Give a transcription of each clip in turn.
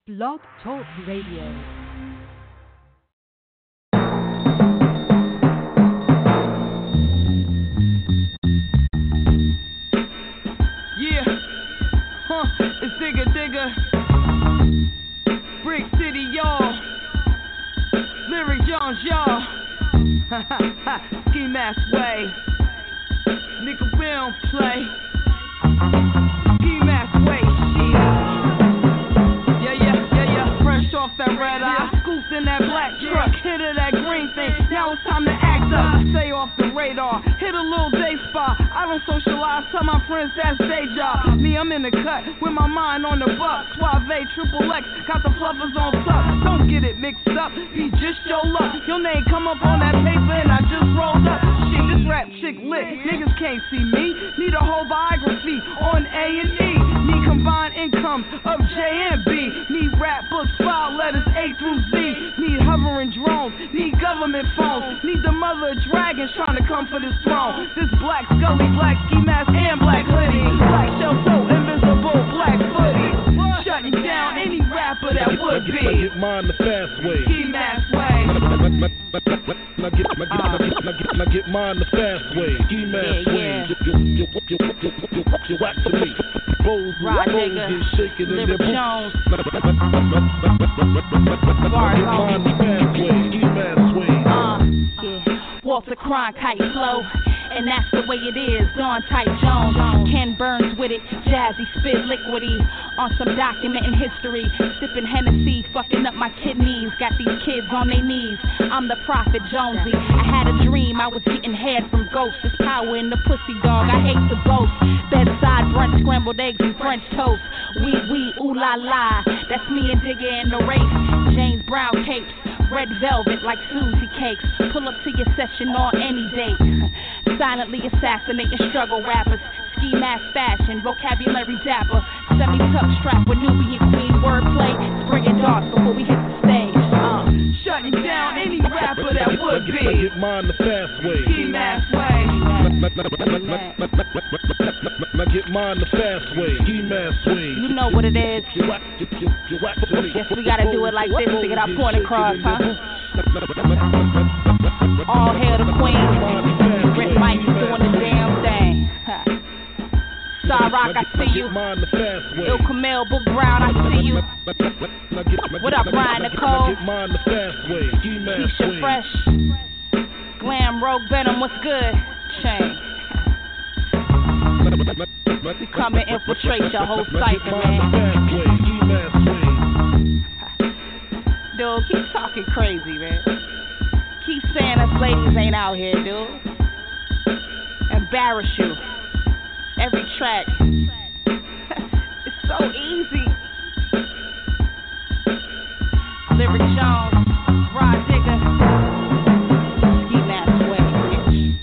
Blog Talk Radio. It's Digger, Brick City, y'all. Lyric Jones, y'all. Ski Mask Way. Nigga, we don't play. Ski Mask Way, shit. Yeah. Fresh off that red eye. Scooped in that black truck. Hit of that green thing. Now it's time to act up. Stay off the radar. Hit a little day spa. I don't socialize. Tell my friends that's day job. Me, I'm in the cut with my mind on the buck. Suave, triple X, got the fluffers on tuck. Don't get it mixed up, be just your luck. Your name come up on that paper and I just rolled up. Shit, this rap chick lit, niggas can't see me. Need a whole biography on A&E. Need combined income of J and B. Need rap books, file letters A through Z. Need hovering drones, need government phones. Need the mother of dragons trying to come for this throne. This black scully, black ski mask and black hoodie. Black shell toe, invisible, black footy. Shutting down any rapper that would be. I get mine the fast way. Ski mask way. I get mine the fast way. Ski mask way. You whack to me. Bowls get shaking in their boots. I get mine the fast way. Ski mask way. Walter Cronkite flow, and that's the way it is. Dawn Type Jones, Ken Burns with it, jazzy spit liquidy, on some documenting history, sipping Hennessy, fucking up my kidneys, got these kids on their knees. I'm the prophet Jonesy. I had a dream I was getting head from ghosts. There's power in the pussy, dog. I hate to boast. Bedside brunch, scrambled eggs and French toast. Oui, ooh la la. That's me and Digger in the race. James Brown capes. Red velvet like Susie cakes. Pull up to your session on any date. Silently assassinating struggle rappers. Ski mask fashion, vocabulary dapper. Semi-tuck strap with Nubian queen wordplay. Springing dark before we hit the stage. Shutting down any rapper that would be. I get mine the fast way. Ski mask way. I get mine the fast way. Ski mask way. You know what it is. Guess we gotta do it like this to get our point across, huh? All hail the queen. Rick Mike is doing the damn thing. Rock, I see you. Lil Camille, Book Brown, I see you. What up, Ryan Nicole? Keisha Fresh. Glam, Rogue Venom, what's good? Chain. We come and infiltrate your whole cipher, man. Dude, keep talking crazy, man. Keep saying us ladies ain't out here, dude. Embarrass you. Every track. It's so easy. Lyric Jones, Rod Digger, Ski Mask Way, bitch.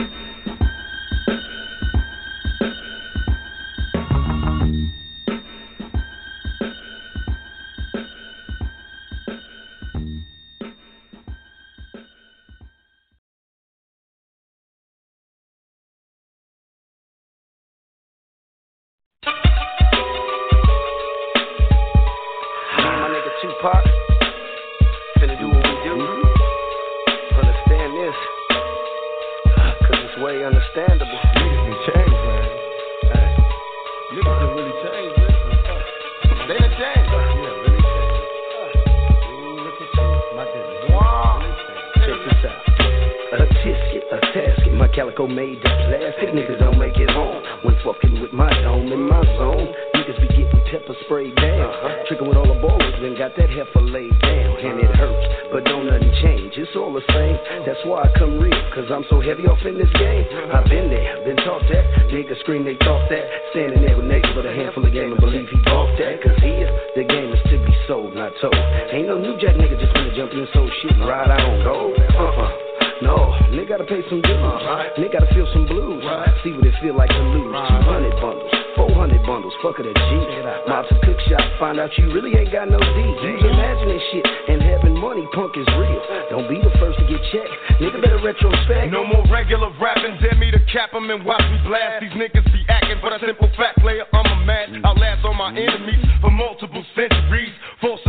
Tupac, finna do what we do. Understand this, cause it's way understandable. Niggas can change, man. Hey, niggas can really change, man. They done changed. Yeah, really changed. Ooh, look at you, my goodness. Wow. Check this out. A tisket, a tasket, my calico made of plastic. Niggas don't make it home when fucking with my dome in my zone. Niggas be getting pepper sprayed down. Tricking with all the ballers, then got that heifer laid down. And it hurts, but don't nothing change. It's all the same. That's why I come real, cause I'm so heavy off in this game. I've been there, been taught that. Niggas scream, they talk that. Standing there with niggas with a handful of game and believe he bought that. Cause here, the game is to be sold, not told. Ain't no new jack nigga just wanna jump in so shit and ride out on gold. No, nigga gotta pay some dues. Nigga gotta feel some blues. See what it feel like to lose. 200 bundles, 400 bundles, fuck it a G. Mobs a cook shop, find out you really ain't got no D. Use imagining shit and having money, punk is real. Don't be the first to get checked. Nigga better retrospect. No more regular rapping, dare me to cap them and watch me blast. These niggas be acting, but a simple fact player, I'm a match. I'll last on my enemies for multiple centuries. False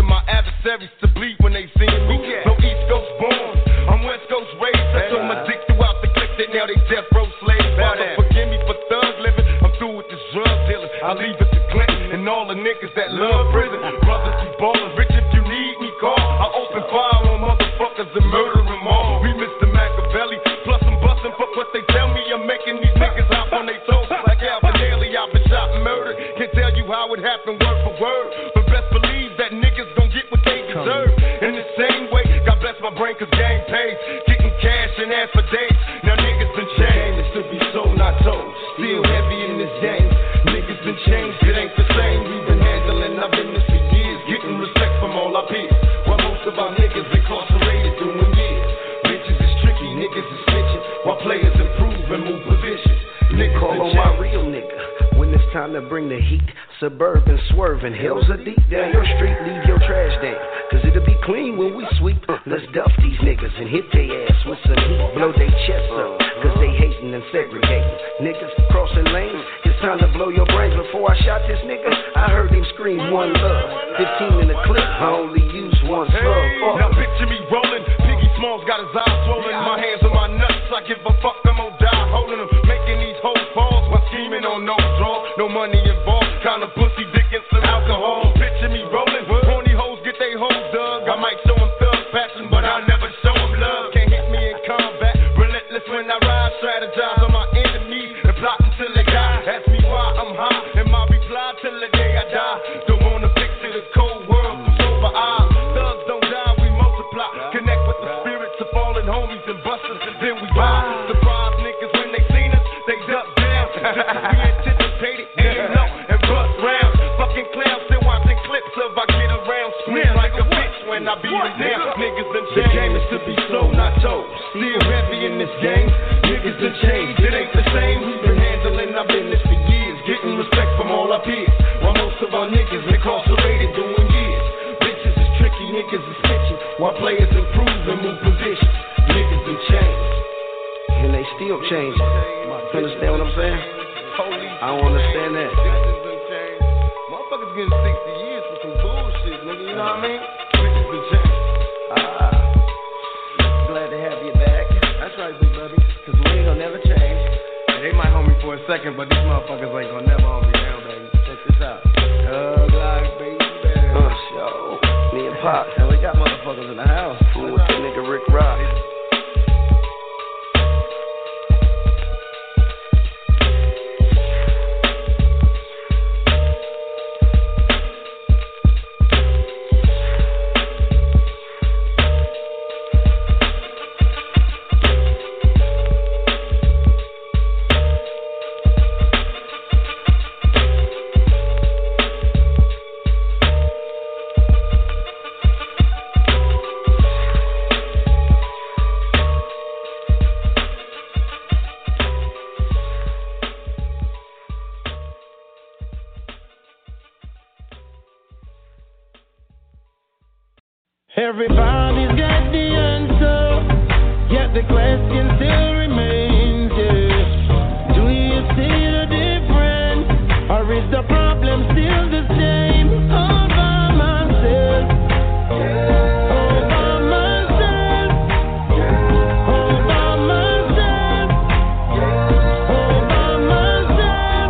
used to bleed when they seen me. No East Coast born, I'm West Coast raised. I told my dick throughout the clip that now they death row slaves. Father, forgive me for thug living. I'm through with this drug dealing. I leave it to Clinton and all the niggas that love prison. Brothers be ballin', rich if you need me, call. I open fire on motherfuckers and murder them all. We Mr. Machiavelli, plus I'm bustin'. Fuck what they tell me. I'm making these niggas hop on they toes like Alvin Ailey. I've been shot and murdered. Can't tell you how it happened word for word, but best believe that niggas gon' get what they deserve. In the same way, God bless my brain 'cause gang pays. Getting cash and ass for days. Now niggas been changed. It should be sold, not told. Still heavy in this game. Niggas been changed. It ain't the same. We've been handling our business for years. Getting respect from all our peers. While most of our niggas incarcerated doing years. Bitches is tricky, niggas is snitching. While players improve and move positions. Niggas call on my real nigga when it's time to bring the heat. Suburban swerving, hills are deep down your street. Leave your trash down, 'cause it'll be clean when we sweep. Let's duff these niggas and hit their ass with some heat. Blow their chests up, 'cause they hating and segregating. Niggas crossing lanes, it's time to blow your brains. Before I shot this nigga, I heard him scream one love. 15 in the clip, I only use one slug. Now picture me rolling, Piggy Smalls got his eyes swollen. My hands on my nuts, I give a fuck, I'm gonna die holding them. Making these hoes pause while scheming on no draw. No money involved, kinda pussy, dick and some alcohol. Picture me rolling, horny hoes get they hoes dug. I might show them thug passion, but I'll never show them love. Can't hit me in combat, relentless when I ride. Strategize on my enemies and plot until they die. Ask me why I'm high, and my reply till the day I die. Don't wanna picture the cold world through sober eyes. Thugs don't die, we multiply. Connect with the spirits of fallen homies and busters, and then we ride. Surprise niggas when they seen us, they duck down. Just as we anticipated, aim low and bust rounds. Fucking clowns still watching clips of I get around. Scream like a bitch when I beat them down. Niggas done changed. The game is to be sold, not told. Still heavy in this game. Niggas done changed. It ain't the same. We've been handling our business for years. Getting respect from all our peers. While most of our niggas incarcerated doing years. Bitches is tricky, niggas is snitching. While players improve and move positions. Niggas done changed. And they still changing. You understand what I'm saying? I don't understand that. Motherfuckers getting 60 years for some bullshit, nigga, you know what I mean? Bitches been changed. Glad to have you back. That's right, big buddy. 'Cause we ain't gonna never change. Hey, they might hold me for a second, but these motherfuckers ain't gonna never hold me down, baby. Check this out. Thug life, baby. Show. Me and Pop. And we got motherfuckers in the house. Fool with the nigga Rick Rock. Everybody's got the answer, yet the question still remains, yeah. Do you see the difference, or is the problem still the same? All by myself, all by myself, all by myself, all by myself.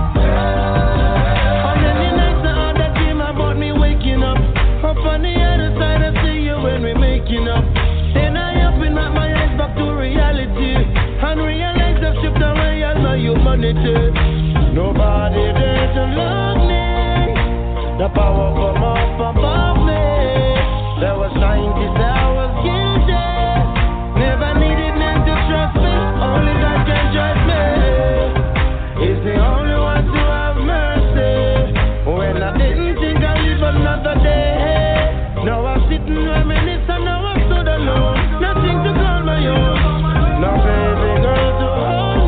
How many nights I had that dream about me waking up on the other side of when we're making up. Then I up and knock my eyes back to reality and realize I've stripped away all my humanity. Nobody there to love me. The power come up above me. There was 90s, I was guilty. Never needed men to trust me. Only God can trust me. He's the only one to have mercy. When I didn't think I'd live another day. Now I'm sitting reminiscing, now I'm stood alone. Nothing to call my own. No baby girl to hold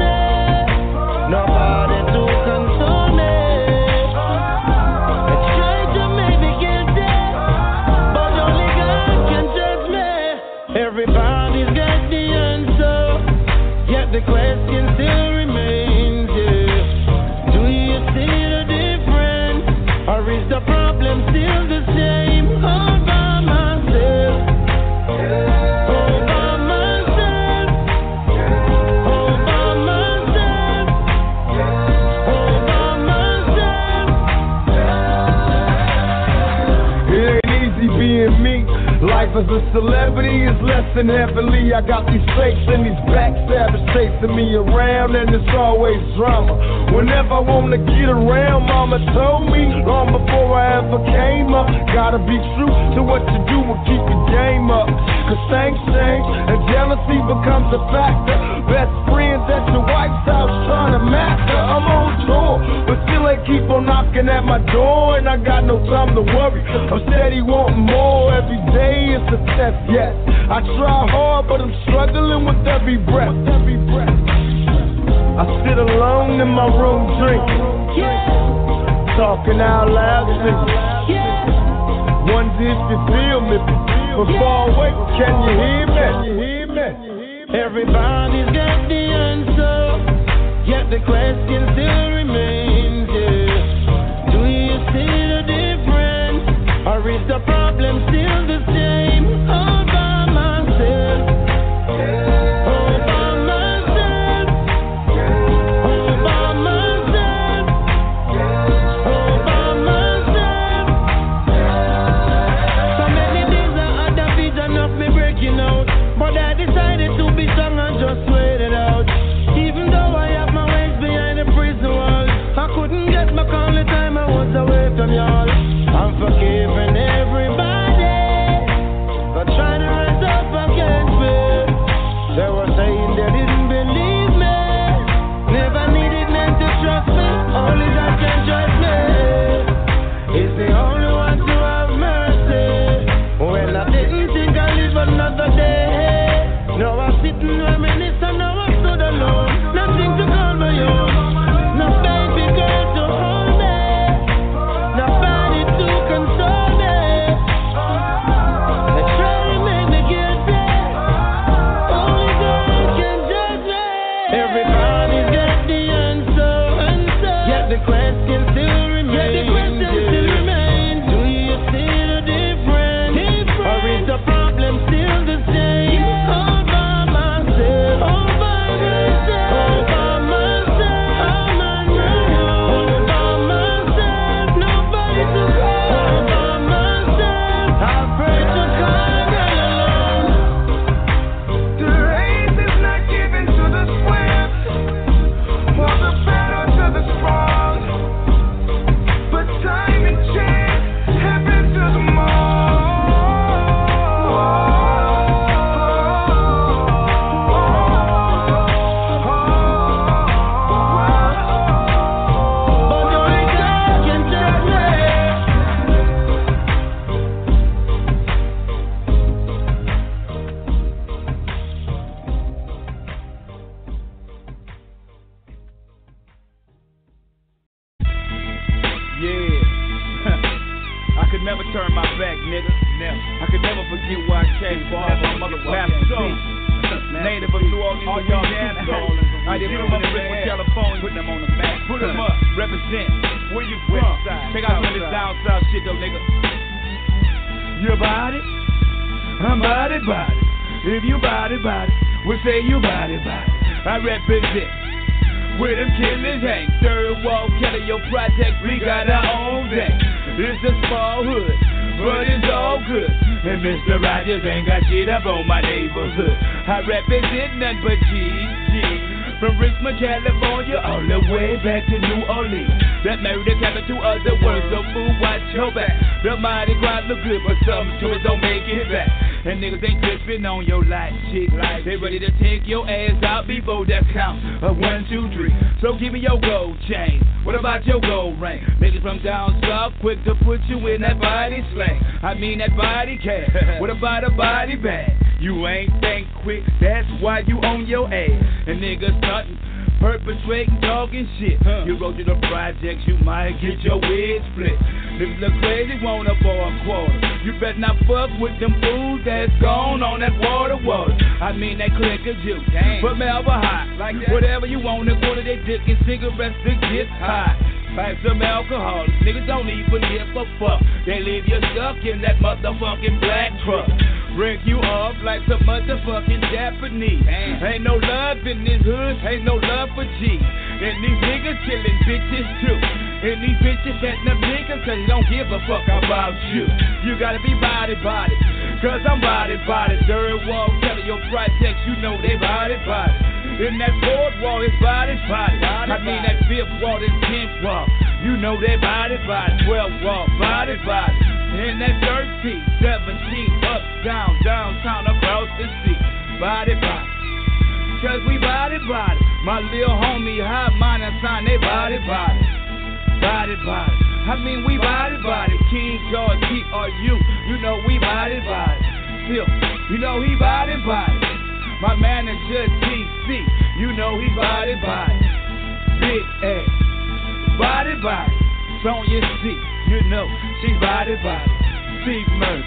me. Nobody to console me. I tried to make as a celebrity is less than heavily. I got these fakes and these backstabbers chasing me around, and it's always drama. Whenever I wanna get around, mama told me long before I ever came up, gotta be true to what you do and keep your game up. Cause things change and jealousy becomes a factor. Best friends at your wife's house trying to master. I'm on tour, but still they keep on knocking at my door, and I got no time to worry. I'm steady wanting more. Every day it's a test, yes. I try hard, but I'm struggling with every breath. I sit alone in my room drinking, talking out loud, singing. Wonder if you feel me, but far away, can you hear me? Everybody's got the answer, yet the question still remains, yeah. Do you see the difference, or is the problem still the same? All by myself, all by myself, all by myself, all by myself. So many things I had a vision of me breaking out, but I decided to be strong and just wait it out. Even though I have my ways behind the prison wall, I couldn't get back all the time I was away from y'all. I'm forgiving everybody for trying to rise up against me. They were saying they didn't believe me, never needed men to trust me. Only God can trust me. He's the only one to have mercy. When I didn't think I'd live another day, now I'm sitting reminiscing, and now I stood alone. Nothing to call my own, no baby girl to hold me, nobody to console me. They try to make me guilty, only God can judge me. Everybody's got the answer, yet the question still remains. Do you see the difference, or is the problem still the same? All by myself, all by myself, all by myself, I'm on my own. All by myself, nobody to call. All by myself, I pray to God alone. The race is not given to the swift, or the battle to the strong, but time and chance happen to them all. But only God can judge me. Yeah. I could never turn my back, nigga. Never. I could never forget where I came from. Master C. Native of New Orleans, Louisiana. I did put my friends from California. Put them on the map. Put them up. Represent. Where you from? Take out some of this down south shit though, nigga. You about it? I'm about it. If you about it, we say you about it. I represent. Where them killers hang, third wall Kelly, your project, we got our own thing. It's a small hood, but it's all good. And Mr. Rogers ain't got shit up on my neighborhood. I represent none but GG. From Richmond, California, all the way back to New Orleans. That murder capital of the world, so fool, watch your back. The Mardi Gras look good, but some to it don't make it back. And niggas ain't tripping on your life, chick. They ready to take your ass out before that count of 1, 2, 3. So give me your gold chain. What about your gold ring? Niggas from down south, quick to put you in that body slang. I mean that body cat. What about a body bag? You ain't think quick, that's why you on your ass. And niggas nothing, perpetrating, talking shit. You go to the projects, you might get your wig split. Niggas look crazy, want up for a quarter. You better not fuck with them fools that's gone on that water. I mean that click of juice, but Melba hot. Like that. Whatever you want to go to their dick and cigarettes to get high. Like some alcohol, niggas don't even give a fuck. They leave you stuck in that motherfucking black truck. Break you off like some motherfucking Japanese. Ain't no love in this hood, ain't no love for G. And these niggas killing bitches too. And these bitches setting up niggas cause they don't give a fuck about you. You gotta be body. Cause I'm body. Third wall, telling your projects, you know they body. In that fourth wall, it's body. I mean that fifth wall, it's 10th wall. You know they body. 12th wall, body. In that 13, 17, up, down, downtown, across the sea. Body. Cause we body. My little homie, hot mine and sign, they body. I mean we body. King George, T.R.U. You know we body. Still, you know he body. My manager, T.C. You know he body. Big ass, body. Sonya C. You know she body. Steve Murphy,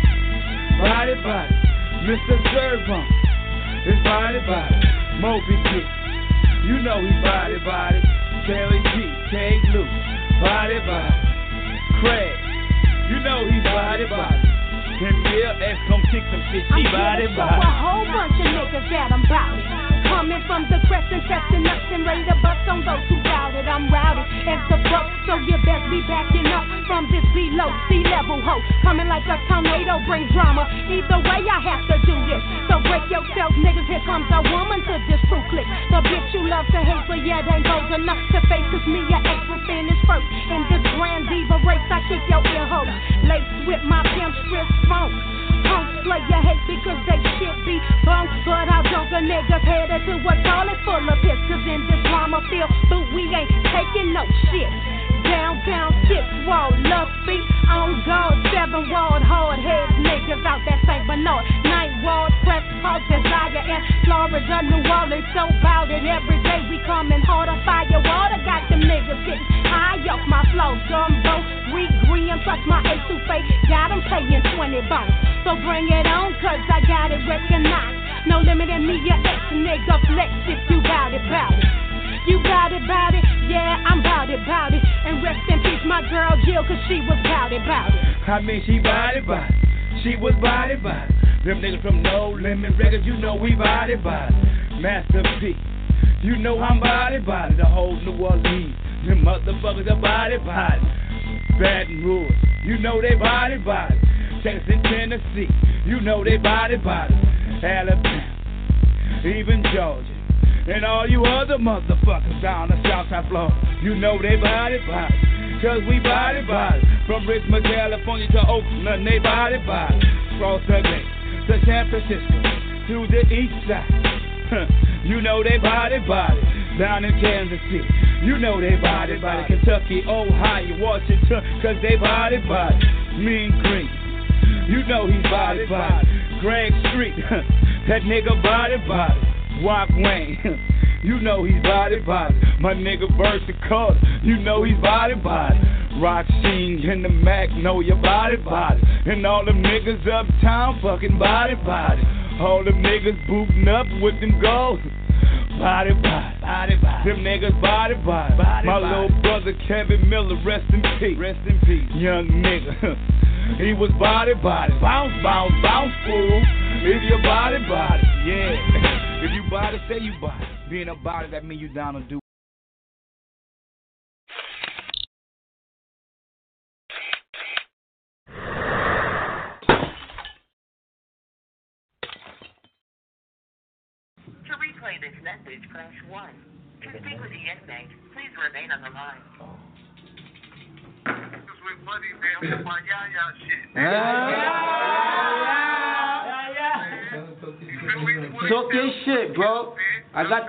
body. Mr. Servon, his body. Moby Dick, you know he body. Kelly G, K. Luke, body. Craig, you know he body. And Bill S gon' kick some shit, she body. A whole bunch of niggas that I'm bout it. Coming from the crescent, testing up and ready to bust on those who doubt it. I'm rowdy as the broke, so you best be backing up from this below sea level hoe. Coming like a tornado, bring drama. Either way, I have to do this. So break yourself, niggas. Here comes a woman to this true click. The bitch you love to hate, but yeah, they ain't bold enough to face. Cause me, your ex will finish first. In this grand diva race, I keep your ear hoes laced with my pimp strip phone. Punks play your hate because they shit be bunks. But I drunk a nigga's headed to a toilet full of piss. Cause in this drama field, but we ain't taking no shit. Downtown, 6 wall, love feet on guard, 7 wall, hard heads, niggas out that St. Bernard. 9 wall, press, hard desire in Florida, New Orleans, so bout it. Every day we coming harder, fire water, got them niggas getting high off my flow. Gumbo, green, trust my A2 got them paying 20 bucks. So bring it on, cause I got it recognized. No limit in me, your ex nigga flex if you bout it. You bout it, yeah, I'm bout it. And rest in peace, my girl Jill, cause she was bout it. I mean, she body. She was body. Them niggas from No Limit Records, you know we body. Master P, you know I'm body. The whole New Orleans, them motherfuckers are body. Baton Rouge, you know they body. Texas and Tennessee, you know they body. Alabama, even Georgia. And all you other motherfuckers down the Southside Florida, you know they body. Cause we body. From Richmond, California to Oakland, they body. Cross the bay to San Francisco, to the east side, you know they body. Down in Kansas City, you know they body. Kentucky, Ohio, Washington, cause they body. Mean Green, you know he's body. Greg Street, that nigga body. Walk Wayne, you know he's body. My nigga Versa Carter, you know he's body. Rock Sheen and the Mac, know your body. And all them niggas uptown, fucking body. All them niggas booting up with them goals. Body. Them niggas body. My little brother Kevin Miller, rest in peace. Young nigga, he was body. Bounce, fool. If your body, yeah. If you body, say you body. Being a body, that mean you down to do. To replay this message, press 1. To speak with the inmate, please remain on the line. This with money, man. My Talk your shit, bro. I got.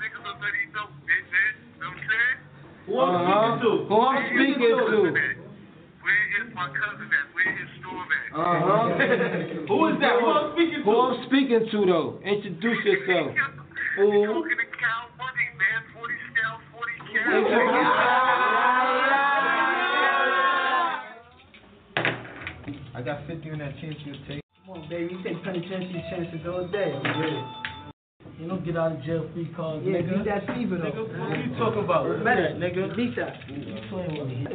Who I'm speaking to? Where is my cousin at? Where is Storm at? Who is that? Who I'm speaking to, though? Introduce yourself. You're talking to Cal Money, man. 40 scale, 40 cash. I got 50 on that chance you'll take. Come on, baby. You take penitentiary chances all day. I'm with it. You don't get out of jail free cards, nigga. Yeah, beat that fever, though. Nigga, what are you talking about? Remember that, nigga. Beat that. You playing with me.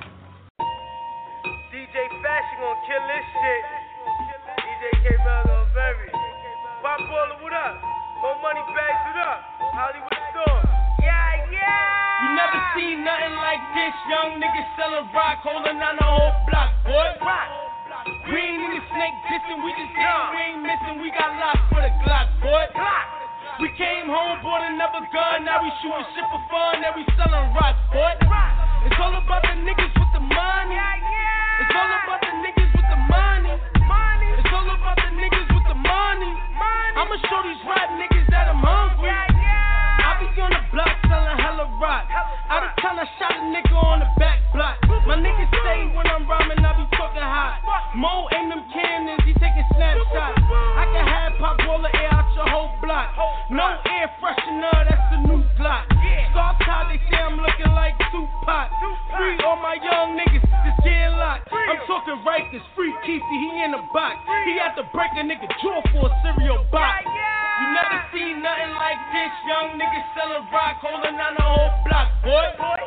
DJ Fashion gon' kill this shit. DJ K-Mel gon' vary. Pop Baller, what up? More money bags, what up? Hollywood store. Yeah. You never seen nothing like this. Young niggas selling rock, holding down the whole block, boy. We ain't in the snake dissing, we just dissing, we got locked for the Glock, boy. We came home, bought another gun, now we shooting shit for fun, now we selling rock, boy. It's all about the niggas with the money. It's all about the niggas with the money. It's all about the niggas with the money. I'ma show these rap niggas that I'm hungry. I be on the block selling hella rock. Out of town, I shot a nigga on the back block. My niggas say when I'm rhyming, I be talking hot. Mo aim them cannons, he taking snapshots. I can have pop all the air out your whole block. No air freshener, that's the new Glock. Star top, they say I'm looking like Tupac. Free all my young niggas, this jail lock. I'm talking Rikers, free Keefy, he in the box. He had to break a nigga jaw for a cereal box. You never seen nothing like this, young niggas selling rock, holding on the whole block, boy.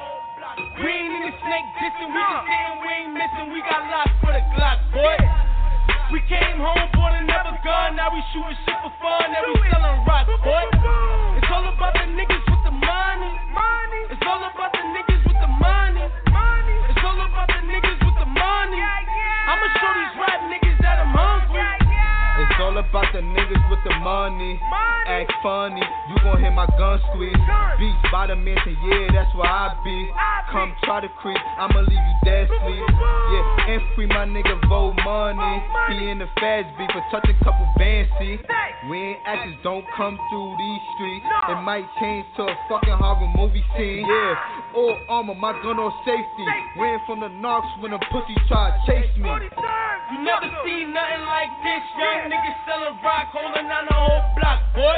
We ain't in the snake dissing, we just saying we ain't missing, we got locked for the Glock, boy. We came home, bought another gun, now we shooting shit for fun, now we selling rock, boy. It's all about the niggas with the money. It's all about the niggas with the money. It's all about the niggas with the money. I'ma show these rap niggas that I'm hungry. It's all about the niggas with the money. Act funny, you gon' hear my gun squeeze. Beats by the mansion, yeah, that's where I be. Come try to creep, I'ma leave you dead sleep. Yeah, and free my nigga Vote Money. He in the fast beat for touching couple bands, see. We ain't actors, don't come through these streets. It might change to a fucking horror movie scene. Yeah, all armor, my gun on safety. Ran from the knocks when a pussy tried to chase me. You never seen nothing like this, young niggas selling rock, holding on the whole block, boy.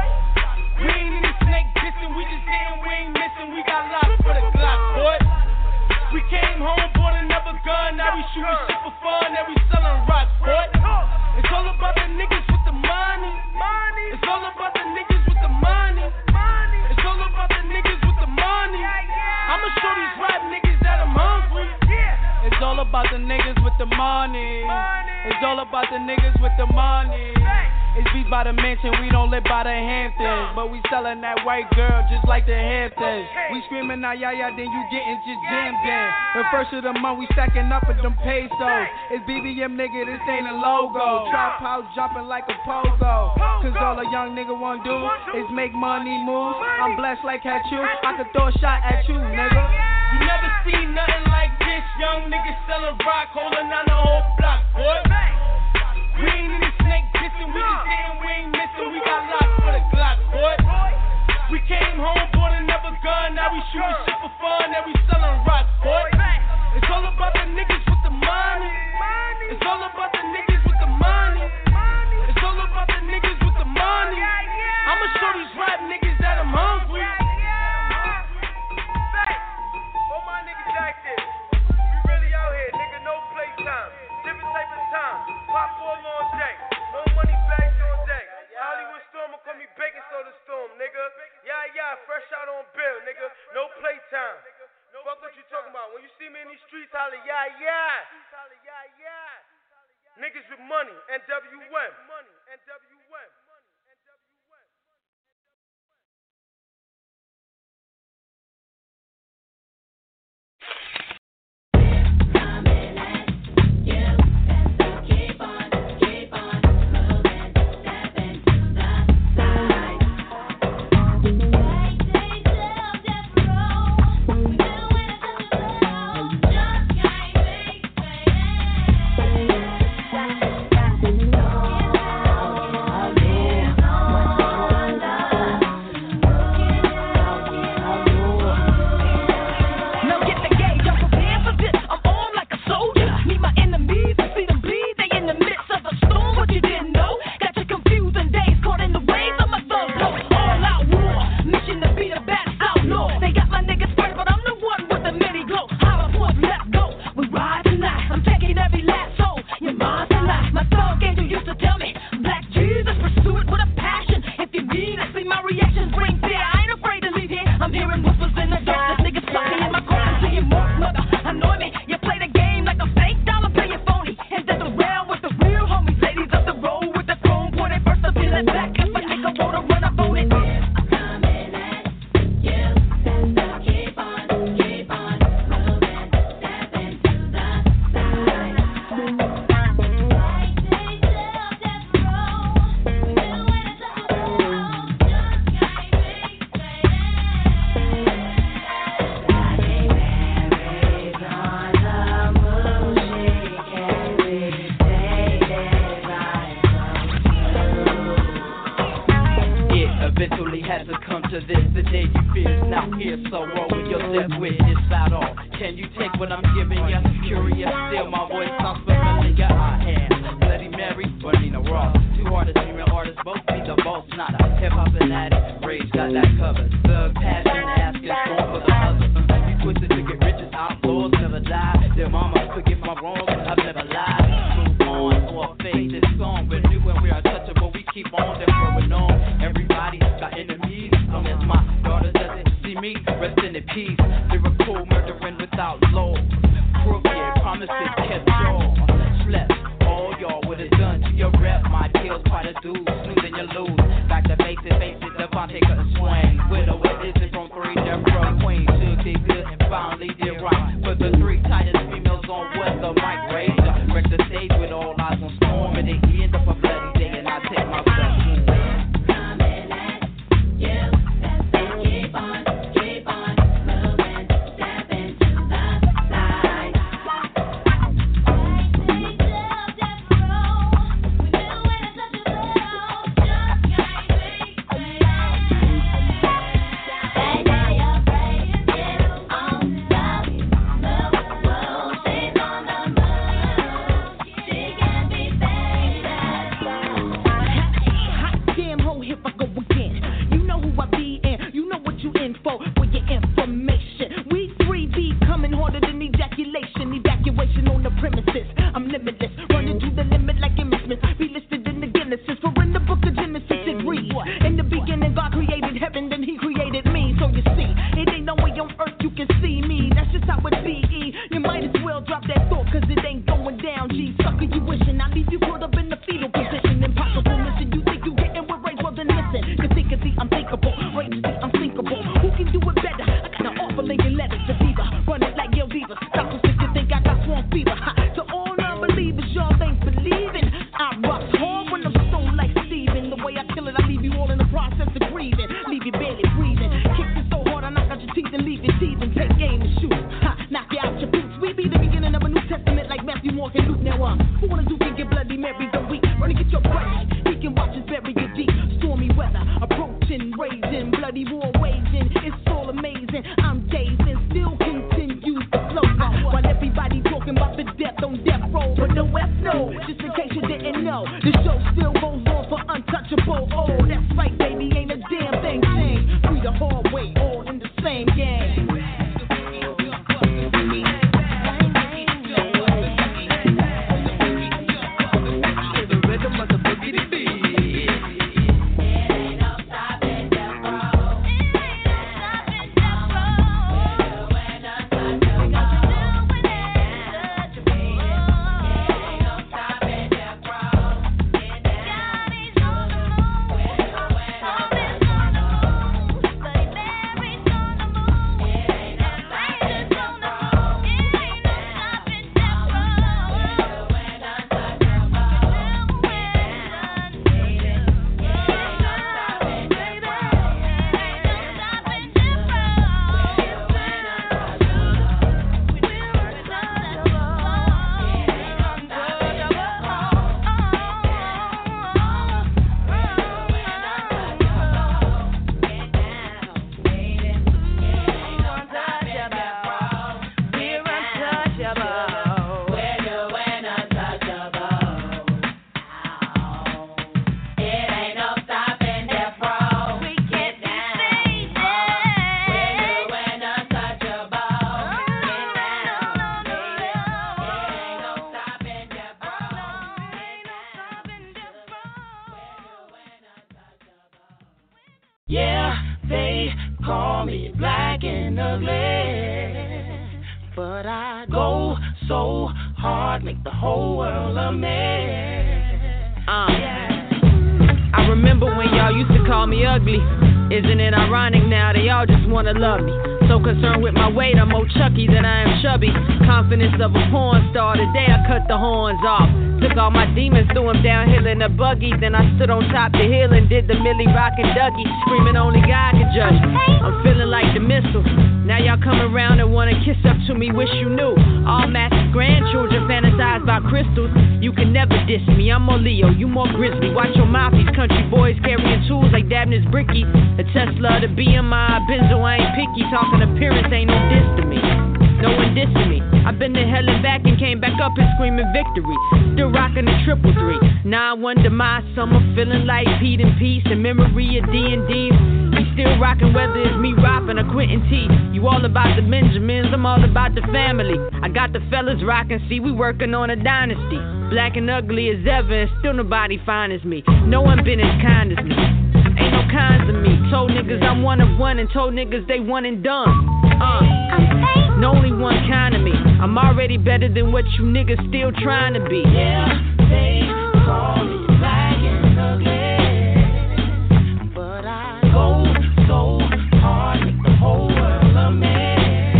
We ain't in the snake dissing, we just saying we ain't missing, we got locked for the Glock, boy. We came home, bought another gun, now we shooting shit for fun, now we selling rock, boy. It's all about the niggas with the money. It's all about the niggas with the money. It's all about the niggas with the money. I'ma show these rap niggas that I'm hungry. It's all about the niggas with the money. It's all about the niggas with the money. It's beats by the mansion, we don't live by the Hamptons. But we sellin' that white girl just like the Hamptons. We screamin' out yeah, then you gettin' just jammed in. The first of the month, we stacking up for them pesos. It's BBM, nigga, this ain't a logo. Trap house jumping like a pogo. Cause all a young nigga wanna do is make money moves. I'm blessed like Hatchu, I could throw a shot at you, nigga. You never seen nothing like this, young niggas selling rock, holding on the whole block, boy. We ain't in the snake dissing, we just saying we ain't missing, we got locked for the Glock, boy. We came home, bought another gun, now we shooting shit for fun, now we selling rock, boy. It's all about the niggas with the money. It's all about the niggas with the money. It's all about the niggas with the money. I'ma show these rap niggas that I'm hungry. All my niggas active. We really out here, nigga, no playtime. Different type of time. Pop all on deck. No money bags on deck. Hollywood Storm will call me Bacon Soda Storm, nigga. Yeah, fresh out on bill, nigga. No playtime. Fuck what you talking about. When you see me in these streets, holla, yeah. Niggas with money, NWM. here, so roll with yourself with this out all. Can you take what I'm giving you? Curious, still my voice sounds familiar. I am Bloody Mary, Bernina Ross. Two artists, female artists, both be the boss, not a hip-hop fanatic. Rage got that covered. Thug passion, asking storm for the other. We twisted to get riches, outlaws never die. Their mama forgive my wrongs, I've never lied. Move on or fade this song. We're new and we're untouchable, we keep on, then growing on. Everybody got enemies, long as my daughter doesn't see me, rest in peace. Lyrical murdering without law. Crooked promises kept jaw. Slept, all y'all would have done to your rep. My deal's quite a dude, smooth and you lose. Back to basic, Devontae cut a swing. Widow, what is it from 3 Death Row Queen? Should did good and finally did right. For the 3 tightest females on what the mic rage. Wreck the stage with all eyes on storm. And they end up a bloody day and I take my breath. Love me. So concerned with my weight, I'm more Chucky than I am chubby. Confidence of a porn star. Today I cut the horns off. Took all my demons, threw them downhill in a buggy. Then I stood on top the hill and did the Millie Rockin' Dougie, screaming only God can judge me. I'm feeling like the missile. Now y'all come around and wanna kiss up to me, wish you knew. All Master's grandchildren fantasize about crystals. You can never diss me, I'm more Leo, you more grizzly. Watch your mouth, these country boys carrying tools like Dabney's Bricky. The Tesla, the BMI, Benzo, I ain't picky. Talking appearance ain't no diss to me. No one dissing me. I've been to hell and back and came back up and screaming victory. Still rocking the 333. Now I wonder my summer feeling like Pete and Peace and memory of D&D's. We still rocking whether it's me rapping or Quentin T. You all about the Benjamins, I'm all about the family. I got the fellas rocking, see we working on a dynasty. Black and ugly as ever and still nobody fine as me. No one been as kind as me. Ain't no kinds of me. Told niggas I'm one of one and told niggas they one and done. No only one kind of me. I'm already better than what you niggas still trying to be. Yeah, they call me black and ugly, but I go so hard, make the whole world a mess.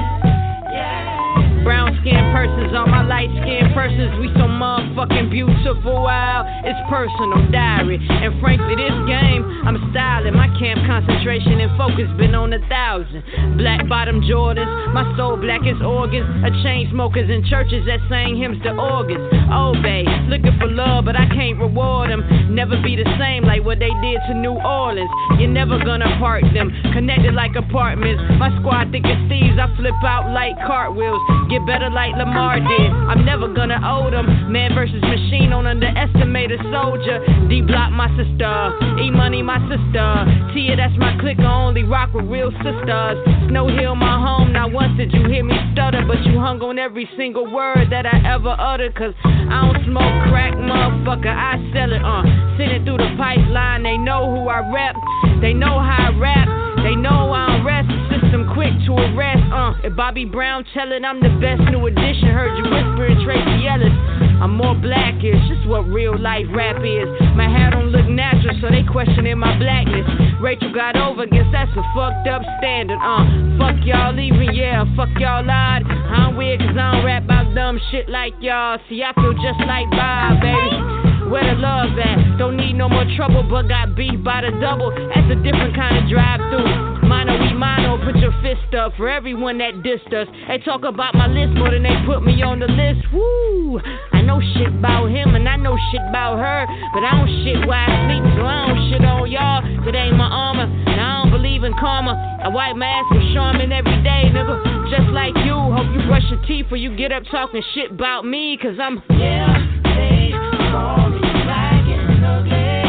Yeah. Brown skinned persons, all my light skinned persons, we so motherfucking beautiful. Wow, it's personal diary. And frankly, this game, I'm styling. My camp concentration and focus been on 1,000. Black bottom Jordans, my soul black as organs. A chain smokers in churches that sang hymns to organs. Oh, babe, looking for love, but I can't reward them. Never be the same like what they did to New Orleans. You're never gonna part them, connected like apartments. My squad thick as thieves, I flip out like cartwheels. Get better like Lamar did. I'm never gonna owe them. Man versus machine, don't underestimate a soldier. D-Block my sister, E-Money my sister. Tia, that's my clique, I only rock with real sisters. Snow Hill my home, not once did you hear me stutter, but you hung on every single word that I ever uttered. Cause I don't smoke crack, motherfucker, I sell it, send it through the pipeline, they know who I rep. They know how I rap, they know I don't rest. System quick to arrest, if Bobby Brown tell it I'm the best new addition. Heard you whispering Tracy Ellis, I'm more blackish, just what real life rap is. My hair don't look natural, so they questioning my blackness. Rachel got over, guess that's a fucked up standard, fuck y'all leaving, yeah, fuck y'all lied. I'm weird cause I don't rap about dumb shit like y'all. See, I feel just like Bob, baby. Where the love at? Don't need no more trouble, but got beef by the double. That's a different kind of drive-through. Mono, we mono, put your fist up for everyone that dissed us. They talk about my list more than they put me on the list. Woo! I know shit about him and I know shit about her, but I don't shit while I sleep, so I don't shit on y'all. That ain't my armor, and I don't believe in karma. I wipe my ass with Charmin every day, nigga. Just like you, hope you brush your teeth before you get up talking shit about me, cause I'm, yeah, they call me black and ugly,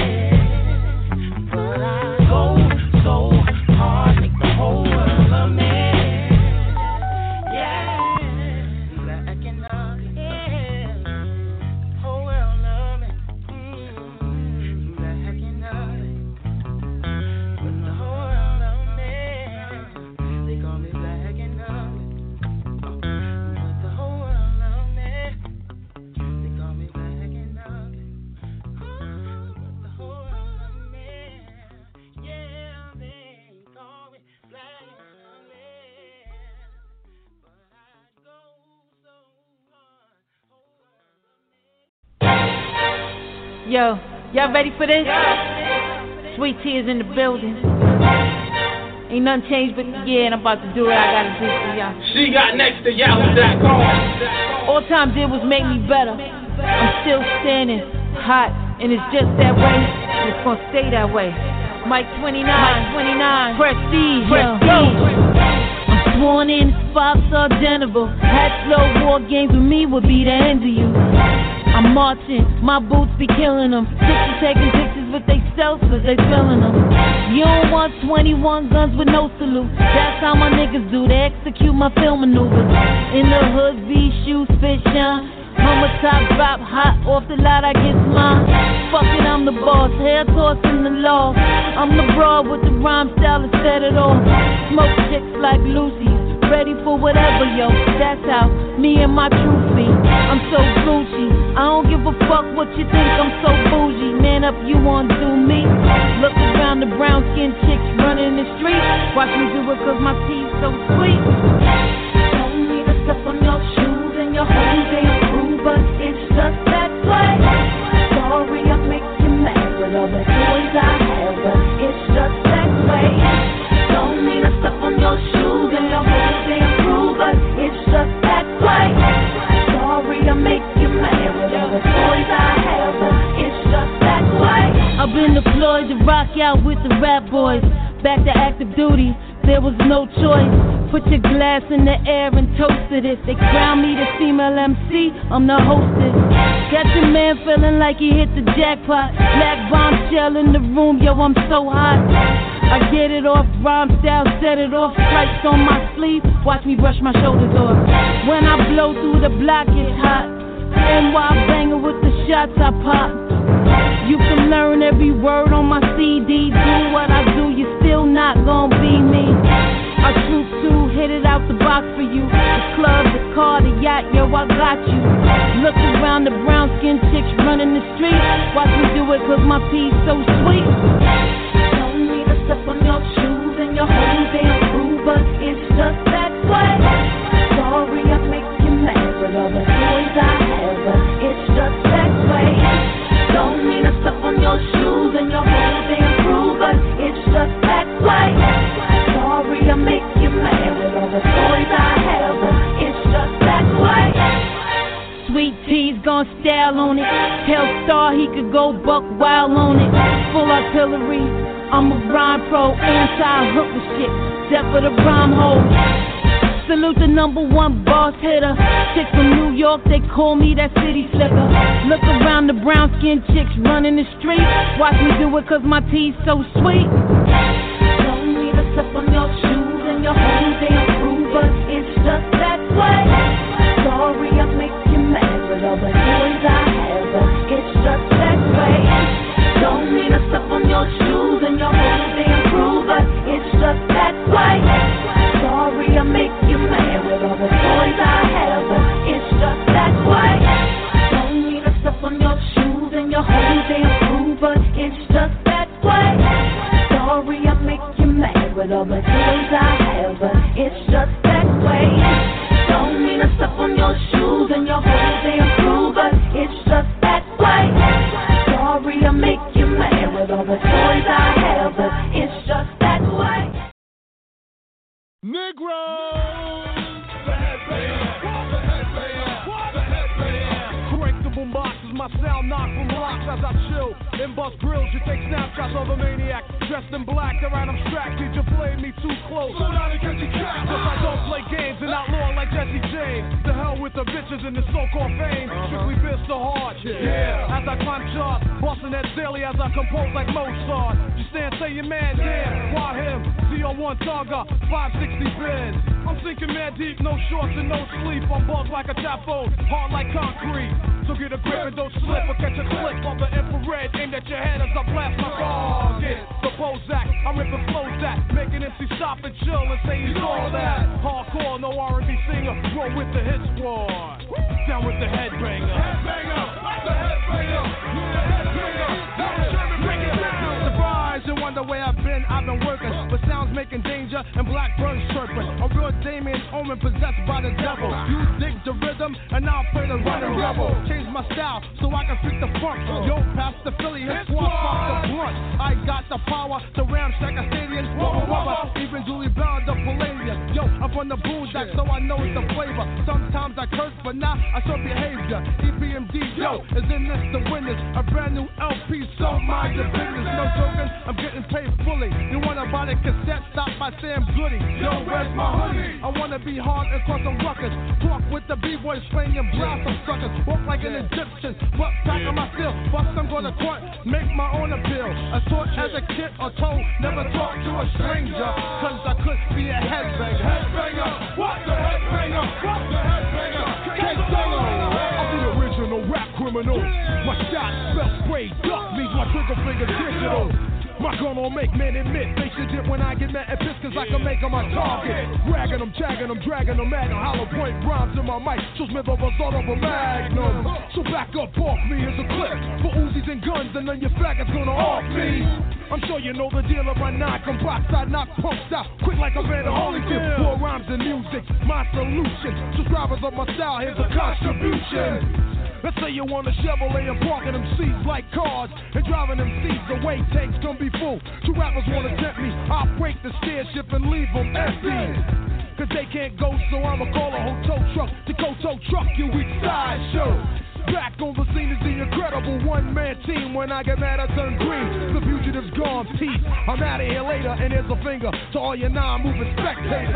but I go so hard, make the whole world a mess. Yeah, black and ugly, yeah, whole world love me. Black and ugly, but the whole world love me. They call me black and ugly, but the whole world love me. They call me black and ugly, but the whole world love me. Yeah, they call me black and ugly, but I go so hard. Yo, y'all ready for this? Sweet Tea is in the building. Ain't nothing changed but the year, and I'm about to do what I gotta do for y'all. She got next to Yahoo.com. All time did was make me better. I'm still standing hot, and it's just that way, and it's gonna stay that way. Mike 29, Prestige, let's go. I'm sworn in, Fox or Denver. Had slow war games with me would be the end of you. I'm marching, my boots be killing them. Sisters taking pictures with they self cause they feeling them. You don't want 21 guns with no salute. That's how my niggas do, they execute my film maneuvers. In the hood, V shoes, fit shine. Mama top drop, hot off the lot, I get mine. Fuck it, I'm the boss, hair tossing the law. I'm the broad with the rhyme style to set it off. Smoke chicks like Lucy, ready for whatever, yo. That's how me and my truth be. I'm so Gucci, I don't give a fuck what you think, I'm so bougie. Man up, you won't do me. Look around the brown skin chicks running the street. Watch me do it cause my teeth so sweet. Don't need to step on your shoes and your hoes they approve, but it's just that I've been deployed to rock out with the rap boys. Back to active duty, there was no choice. Put your glass in the air and toasted it. They crown me the female MC, I'm the hostess. Got your man feeling like he hit the jackpot. Black bombshell in the room, yo, I'm so hot. I get it off, rhyme style, set it off. Stripes on my sleeve, watch me brush my shoulders off. When I blow through the block, it's hot. NY banger with the shots I pop. You can learn every word on my CD. Do what I do, you're still not gonna be me. I troop two, hit it out the box for you. The club, the car, the yacht, yo, I got you. Look around, the brown skin chicks running the street. Watch me do it cause my pea's so sweet. Don't need to step on your shoes and your whole damn crew, but it's just that way. Sorry I make you mad with all the toys I have, but it's just that way. Don't need to step on your shoes and your whole damn crew, but it's just that way. Sorry I make you mad with all the toys I have, but it's just that way. Sweet T's gon' style on it. Tell Star he could go buck wild on it. Full artillery, I'm a rhyme pro, anti-hooker shit. Death for the rhyme hole. Salute the #1 boss hitter. Chick from New York, they call me that city slicker. Look around, the brown skin chicks running the street. Watch me do it cause my tea's so sweet. Don't need to step on your shoes and your whole damn crew, but it's just that way. Sorry I make you mad with all the toys I have, but it's just that way. Don't need to step on your shoes and your whole damn crew, but it's just that way. Sorry I make you mad with all the toys I have, but it's just that way. Don't need to step on your shoes and your whole damn crew, but it's just that way. Sorry I make you mad with all the toys I have, but it's just that way. Don't need to step on your shoes and your whole damn crew, but it's just that way. Sorry I make you mad with all the toys I have, but it's just that way. Negro! The headbanger, the headbanger, the headbanger. Crank the boomboxes, my sound knock from rocks as I chill. In bust grills, you take snapshots of a maniac. Dressed in black, around I'm distracted, you played me too close. Go down and catch your cat. Cause I don't play games and outlaw like Jesse James. The hell with the bitches and the so-called fame. Strictly bitch so hard, yeah. As I climb charts, busting that daily as I compose like Mozart. You stand, say your man, damn, why him? CO1 Targa, 560 bins. I'm sinking mad deep, no shorts and no sleep. I'm bugged like a tap phone, hard like concrete. So get a grip and don't slip or catch a clip of the infrared aimed at your head as I blast my target. The Bozak, I'm ripping flows that make an MC stop and chill and say he's all that. Hardcore, no R&B singer, roll with the hit squad. Down with the headbanger. Headbanger, the headbanger, the headbanger. Surprise, you wonder where I've been working, but sounds making danger and blackbirds chirping. A real Damien Omen possessed by the devil. You dig the rhythm and I'll play the running rebel. Change my style so I can freak the funk. Yo, past the Philly, hit swap off the blunt. I got the power to ramshack a stadium. Even Julie Brown, the Palladium. Yo, I'm from the boondock, so I know it's the flavor. Sometimes I curse, but now I show behavior. EPMD, yo, is in this the winners. A brand new LP, so mind the business. No joking, I'm getting paid fully. You wanna buy the cassette, stop by Sam Goody. Yo, where's my hoodie? I wanna be hard and cause some ruckus. Talk with the B-boys, playing and blast some suckers. Walk like an Egyptian, butt back on my steel. Bust, I'm gonna court, make my own appeal. I taught as a kid or told, never talk to a stranger. Cause I could be a headbanger. Headbanger, what the headbanger? What the headbanger? I'm the original rap criminal. My shot, spell sprayed duck means my trigger finger digital. My gun will make men admit they should dip when I get mad at this, cause I can make them my target. Ragging them, jagging them, dragging them, magnum, hollow point rhymes in my mic. So Smith of a sort of a magnum. So back up off me as a clip for Uzis and guns, and then your faggots gonna off me. I'm sure you know the deal of my knock. I'm box, I knock punks out quick like a man of Holyfield. More rhymes and music, my solution. Subscribers of my style, here's a contribution. Let's say you want a Chevrolet and parking them seats like cars and driving them seats away, tanks can be full. Two rappers wanna tempt me, I'll break the stairship and leave them empty. Cause they can't go, so I'ma call a hotel truck to go tow truck you each side show. Back on the scene is the incredible one one-man team. When I get mad, I turn green. The fugitive's gone, peace. I'm out of here later, and here's a finger to all your non-moving spectators.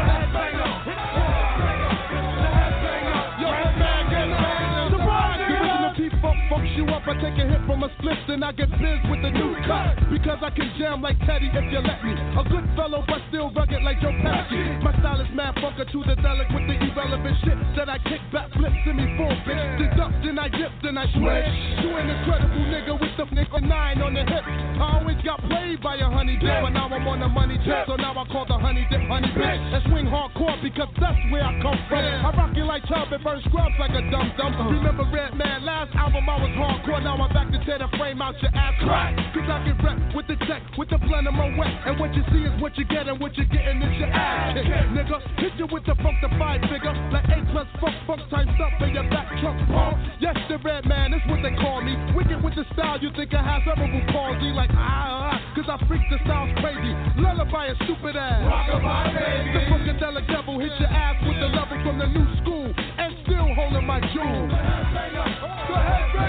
Fucks you up, I take a hit from a split, then I get biz with the new cut. Because I can jam like Teddy if you let me. A good fellow, but still rugged like Joe Pesci. My style is mad funker to the delic with the irrelevant shit that I kick back, flips in me full bitch. Deduct, then I dip, then I switch. You an incredible nigga with the nigga 9 on the hip. I always got played by a honey dip, but now I'm on the money tip, so now I call the honey dip honey bitch. And swing hardcore because that's where I come from. I rock you like Chubb and burn scrubs like a dum-dum. Remember Redman, last album I was hardcore, now I'm back to tear the frame out your ass crack. Cause I get rep with the tech, with the blend of my wet. And what you see is what you get, and what you're getting is your ass kick. Nigga, hit you with the funk, the 5 figure. Like 8 plus funk times up in your back truck pump. Yes, the red man, that's what they call me. Wicked with the style, you think I have cerebral palsy. Like cause I freak the style's crazy. Lullaby a stupid ass. Rockabye, baby. The funkadelic devil hit your ass with the level from the new school. And still holding my jewels. Go ahead, baby.